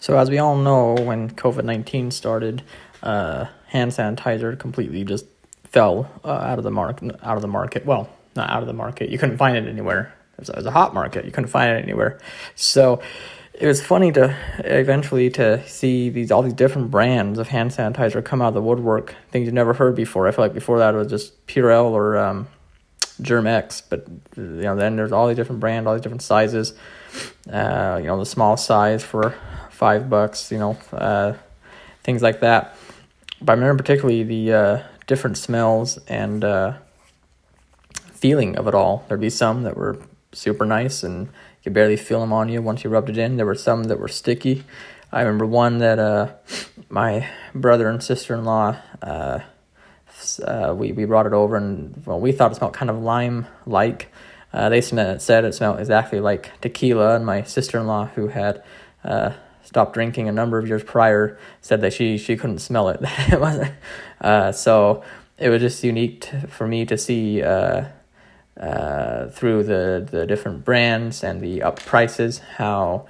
So as we all know, when COVID-19 started, hand sanitizer completely just fell out of the market. Well, not out of the market. You couldn't find it anywhere. It was a hot market. You couldn't find it anywhere. So it was funny to eventually to see all these different brands of hand sanitizer come out of the woodwork. Things you've never heard before. I feel like before that it was just Purell or Germ-X, but then there's all these different brands, all these different sizes. The small size for $5, things like that. But I remember particularly the different smells and feeling of it all. There'd be some that were super nice and you could barely feel them on you once you rubbed it in. There were some that were sticky. I remember one that my brother and sister-in-law, we brought it over, and we thought it smelled kind of lime-like. They said it smelled exactly like tequila, and my sister-in-law, who had stopped drinking a number of years prior, said that she couldn't smell it. It wasn't. So it was just unique for me to see through the different brands and the up prices how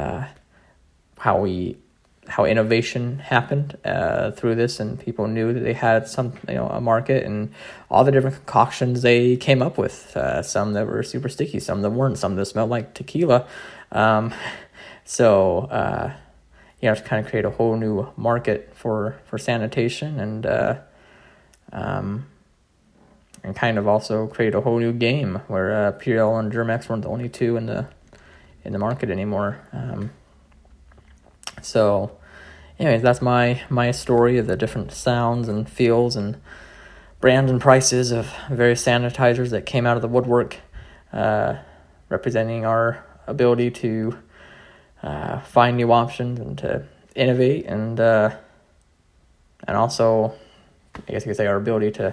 innovation happened through this, and people knew that they had a market, and all the different concoctions they came up with. Some that were super sticky, some that weren't, some that smelled like tequila. So to kind of create a whole new market for sanitation, and kind of also create a whole new game where Purell and Germ-X weren't the only two in the market anymore. So anyways, that's my story of the different sounds and feels and brands and prices of various sanitizers that came out of the woodwork, representing our ability to find new options and to innovate, and also, I guess you could say, our ability to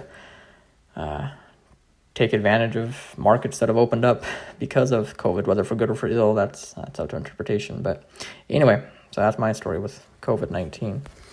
take advantage of markets that have opened up because of COVID, whether for good or for ill. That's up to interpretation. But anyway, so that's my story with COVID-19.